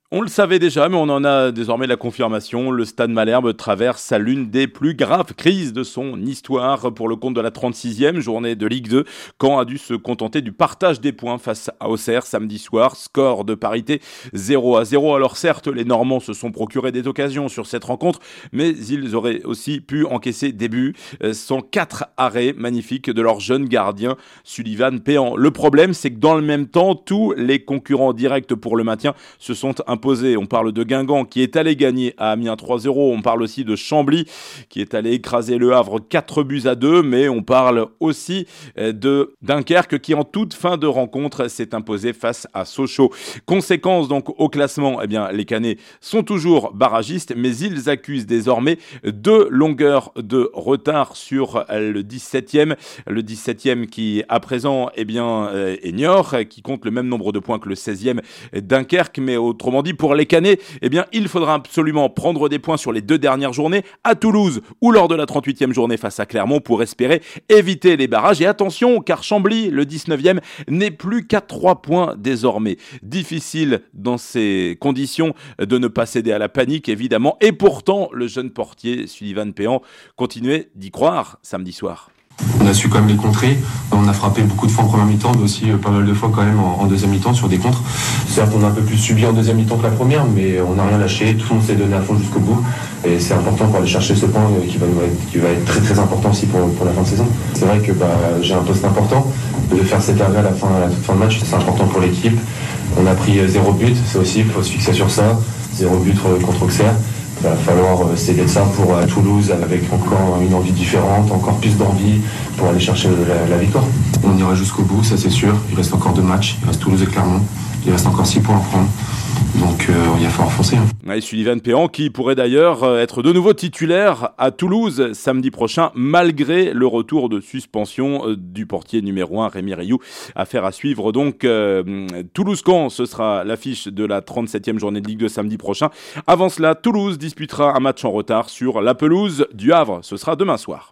On le savait déjà, mais on en a désormais la confirmation. Le Stade Malherbe traverse l'une des plus graves crises de son histoire pour le compte de la 36e journée de Ligue 2. Caen a dû se contenter du partage des points face à Auxerre samedi soir. Score de parité 0-0. Alors certes, les Normands se sont procuré des occasions sur cette rencontre, mais ils auraient aussi pu encaisser des buts sans 4 arrêts magnifiques de leur jeune gardien Sullivan Péan. Le problème, c'est que dans le même temps, tous les concurrents directs pour le maintien se sont imposés. On parle de Guingamp qui est allé gagner à Amiens 3-0. On parle aussi de Chambly qui est allé écraser Le Havre 4-2, mais on parle aussi de Dunkerque qui en toute fin de rencontre s'est imposé face à Sochaux. Conséquence donc au classement, eh bien les Canets sont toujours barragistes, mais ils accusent désormais 2 longueurs de retard sur le 17e. Le 17e qui à présent est Niort, qui compte le même nombre de points que le 16e Dunkerque, mais autrement dit pour les Canets, eh bien, il faudra absolument prendre des points sur les 2 dernières journées à Toulouse ou lors de la 38e journée face à Clermont pour espérer éviter les barrages. Et attention, car Chambly, le 19e, n'est plus qu'à 3 points désormais. Difficile dans ces conditions de ne pas céder à la panique, évidemment. Et pourtant, le jeune portier Sullivan Péan continuait d'y croire samedi soir. On a su quand même les contrer. On a frappé beaucoup de fois en première mi-temps, mais aussi pas mal de fois quand même en deuxième mi-temps sur des contres. Certes, on a un peu plus subi en deuxième mi-temps que la première, mais on n'a rien lâché. Tout le monde s'est donné à fond jusqu'au bout. Et c'est important pour aller chercher ce point qui va être très très important aussi pour la fin de saison. C'est vrai que j'ai un poste important. De faire cet arrêt à la toute fin de match, c'est important pour l'équipe. On a pris 0 but, ça aussi, il faut se fixer sur ça. 0 but contre Auxerre. Il va falloir céder de ça pour Toulouse avec encore une envie différente, encore plus d'envie pour aller chercher la victoire. On ira jusqu'au bout, ça c'est sûr. Il reste encore 2 matchs, il reste Toulouse et Clermont. Il reste encore 6 points à prendre. Donc il va falloir foncer. Et Sullivan Péan qui pourrait d'ailleurs être de nouveau titulaire à Toulouse samedi prochain, malgré le retour de suspension du portier numéro 1 Rémi Rioux. Affaire à suivre donc. Toulouse-Caen, ce sera l'affiche de la 37e journée de Ligue 2 samedi prochain. Avant cela, Toulouse disputera un match en retard sur la pelouse du Havre. Ce sera demain soir.